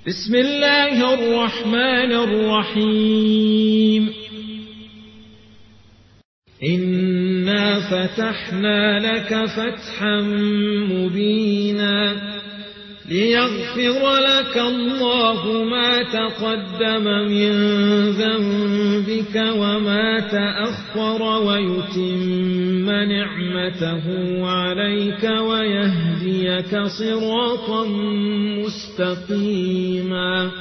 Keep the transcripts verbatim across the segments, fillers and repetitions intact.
بسم الله الرحمن الرحيم إنا فتحنا لك فتحا مبينا ليغفر لك الله ما تقدم من ذنبك وما تأخر ويتم نعمته عليك ويهديك صراطا مستقيما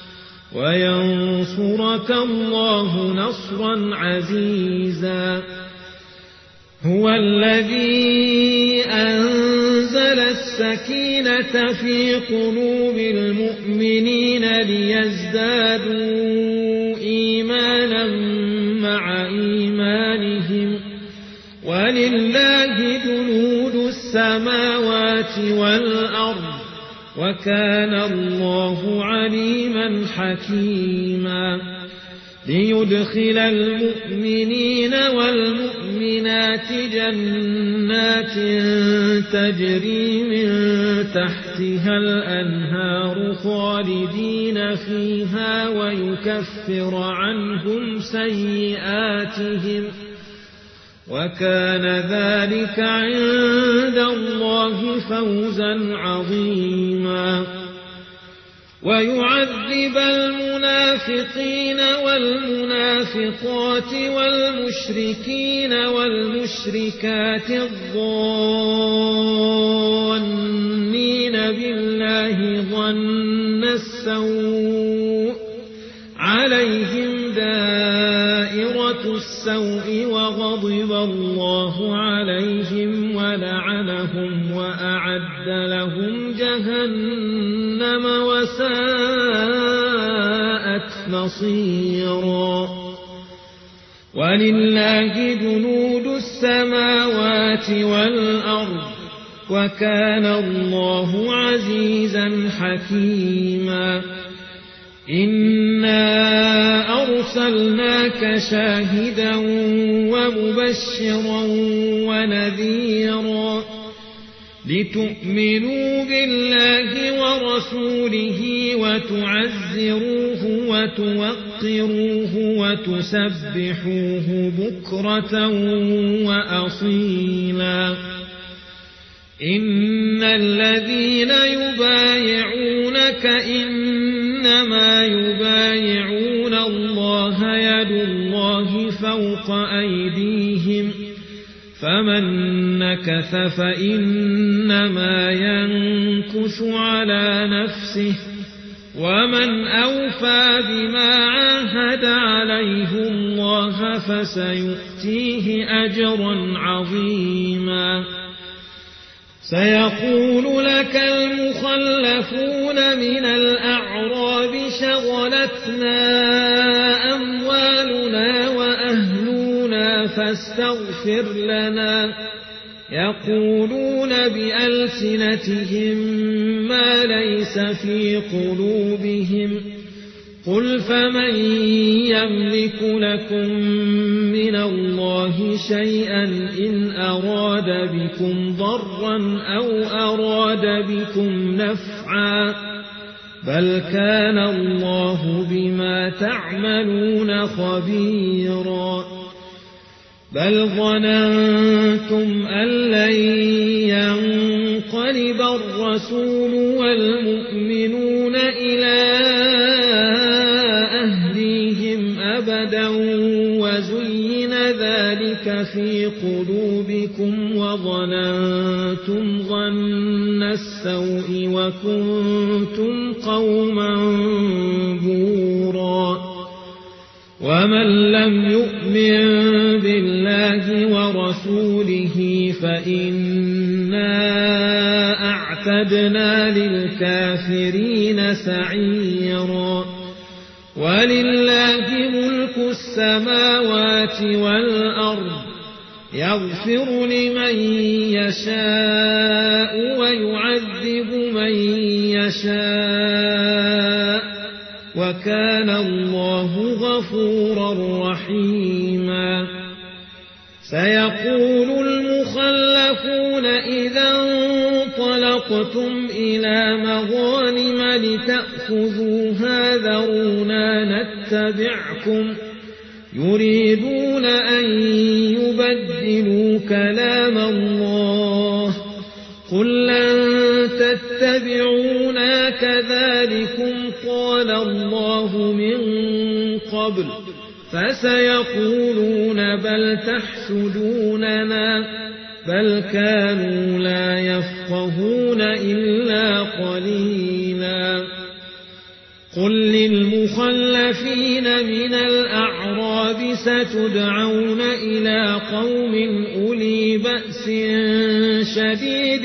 وينصرك الله نصرا عزيزا هو الذي أنزل السكينة في قلوب المؤمنين ليزدادوا إيمانا مع إيمانهم ولله جنود السماوات والأرض وكان الله عليما حكيما ليدخل المؤمنين والمؤمنات جنات تجري من تحتها الأنهار خالدين فيها ويكفر عنهم سيئاتهم وكان ذلك عند الله فوزا عظيما ويعذب المنافقين والمنافقات والمشركين والمشركات الظانين بالله ظن السوء عليهم دائرة السوء وغضب الله عليهم ولعنهم وأعد لهم جهنم وساءت مصيرا ولله جنود السماوات والأرض وكان الله عزيزا حكيما إنا أرسلناك شاهدا ومبشرا ونذيرا لتؤمنوا بالله ورسوله وتعزروه وتوقروه وتسبحوه بكرة وأصيلا إن الذين يبايعونك إنما يبايعون الله يد الله فوق أيديهم فمن نكث فإنما ينكث على نفسه ومن أوفى بما عاهد عليه الله فسيؤتيه أجرا عظيما سيقول لك المخلفون من الأعراب شغلتنا أموالنا وأهلنا فاستغفر لنا يقولون بألسنتهم ما ليس في قلوبهم قل فمن يملك لكم من الله شيئا إن أراد بكم ضرا أو أراد بكم نفعا بل كان الله بما تعملون خبيرا بل ظننتم أن لن ينقلب الرسول والمؤمنون إلى أهليهم أبدا وزين ذلك في قلوبكم وظننتم ظن السوء وكنتم قوما بورا ومن لم يؤمن بالله ورسوله فإنا أعتدنا للكافرين سعيرا ولله ملك السماوات والأرض يغفر لمن يشاء ويعذب من يشاء وكان الله غفورا رحيما سيقول المخلفون إذا انطلقتم إلى مغانم لتأخذوها خذوها ذرونا نتبعكم يريدون أن يبدلوا كلام الله قل لن تتبعونا كذلكم قال الله من قبل فسيقولون بل تحسدوننا بل كانوا لا يفقهون إلا قليلا قل للمخلفين من الأعراب ستدعون إلى قوم أولي بأس شديد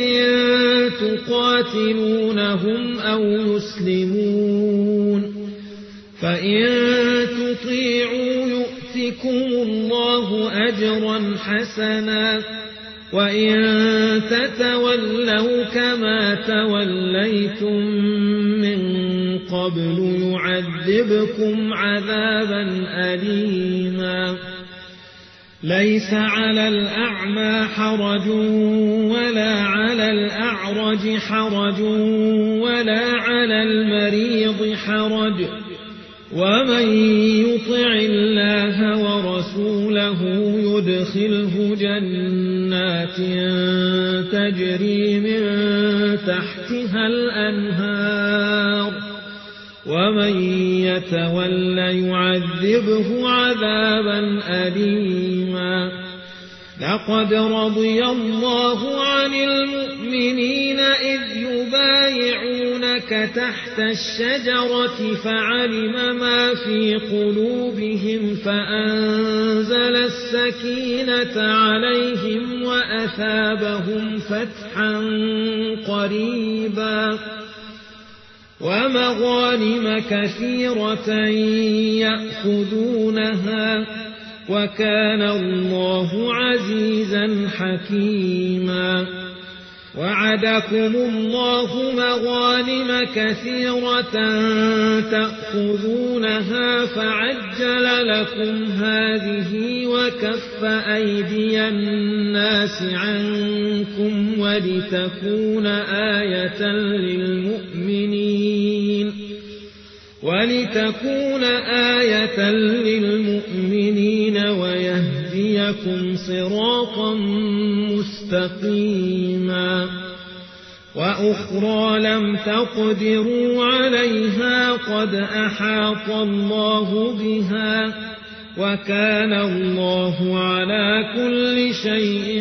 تقاتلونهم أو يسلمون فإن تطيعوا يؤتكم الله أجرا حسنا وإن تتولوا كما توليتم من قبل يعذبكم عذابا أليما ليس على الأعمى حرج ولا على الأعرج حرج ولا على المريض حرج ومن يطع الله ورسوله يدخله جنات تجري من تحتها الأنهار ومن يتول يعذبه عذابا أليما لقد رضي الله عن المؤمنين إذ يبايعونك تحت الشجرة فعلم ما في قلوبهم فأنزل السكينة عليهم وأثابهم فتحا قريبا ومغانم كثيرة يأخذونها وكان الله عزيزا حكيما وعدكم الله مغانم كثيرة تأخذونها فعجل لكم هذه وكف أيدي الناس عنكم ولتكون آية للمؤمنين ولتكون آية للمؤمنين ويهديكم صراطا مستقيما وأخرى لم تقدروا عليها قد أحاط الله بها وكان الله على كل شيء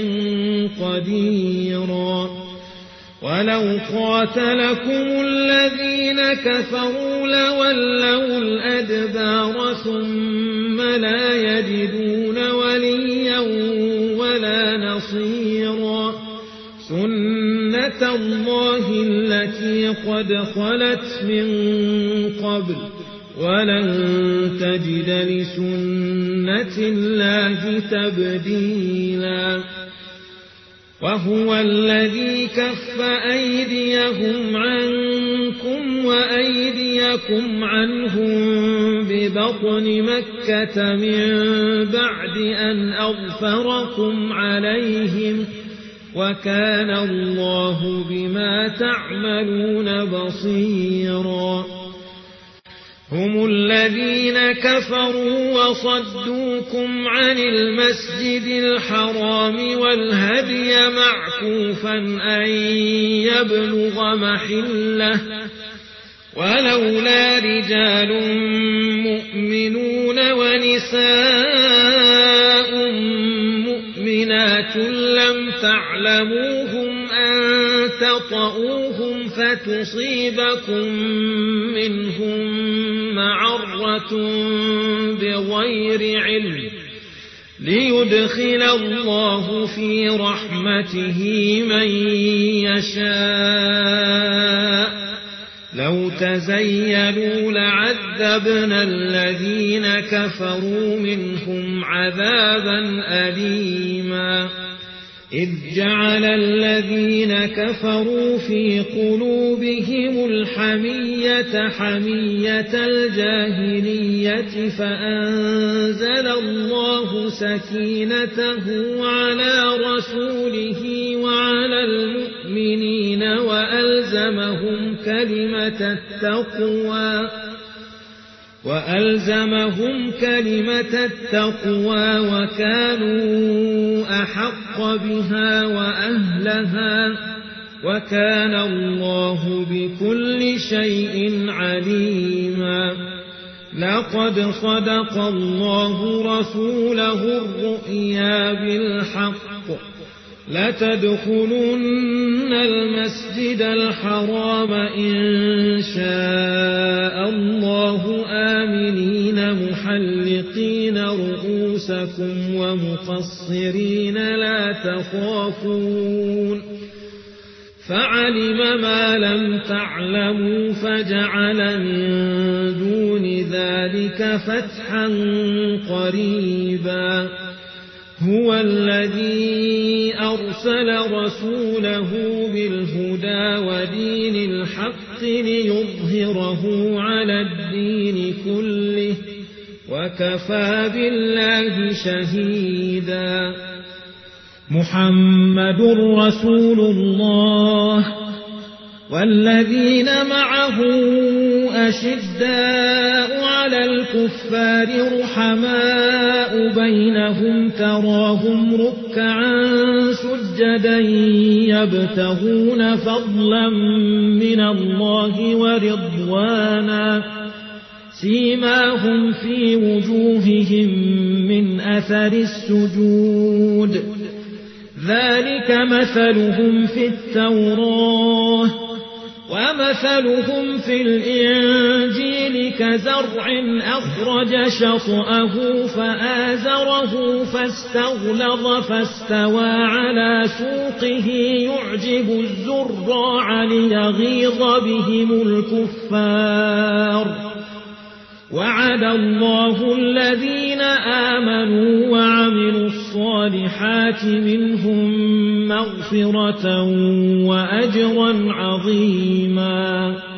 قديرا ولو قاتلكم الذين كفروا لولوا الأدبار ثم لا يجدون وليا ولا نصيرا سنة الله التي قد خلت من قبل ولن تجد لسنة الله تبديلا وهو الذي كف أيديهم عنكم وأيديكم عنهم ببطن مكة من بعد أن أظفركم عليهم وكان الله بما تعملون بصيرا هم الذين كفروا وصدوكم عن المسجد الحرام والهدي معكوفا أن يبلغ محله ولولا رجال مؤمنون ونساء مؤمنات لم تعلموهم أن تطؤوهم فتصيبكم منهم معرة بغير علم ليدخل الله في رحمته من يشاء لو تزيلوا لعذبنا الذين كفروا منهم عذابا أليما إذ جعل الذين كفروا في قلوبهم الحمية حمية الجاهلية فأنزل الله سكينته على رسوله وعلى المؤمنين وألزمهم كلمة التقوى وألزمهم كلمة التقوى وكانوا أحق بها وأهلها وكان الله بكل شيء عليما. لقد صدق الله رسوله الرؤيا بالحق لتدخلن المسجد الحرام إن شاء الله آمنين محلقين رؤوسكم ومقصرين لا تخافون فعلم ما لم تعلموا فجعل من دون ذلك فتحا قريبا. هو الذي أرسل رسوله بالهدى ودين الحق ليظهره على الدين كله وكفى بالله شهيدا. محمد رسول الله والذين معه أشداء على الكفار رحماء بينهم تراهم ركعا سجدا يبتغون فضلا من الله ورضوانا سيماهم في وجوههم من أثر السجود ذلك مثلهم في التوراة ومثلهم في الإنجيل كزرع أخرج شطأه فآزره فاستغلظ فاستوى على سوقه يعجب الزراع ليغيظ بهم الكفار. وعد الله الذين آمنوا وعملوا الصالحات منهم مغفرة وأجرا عظيما.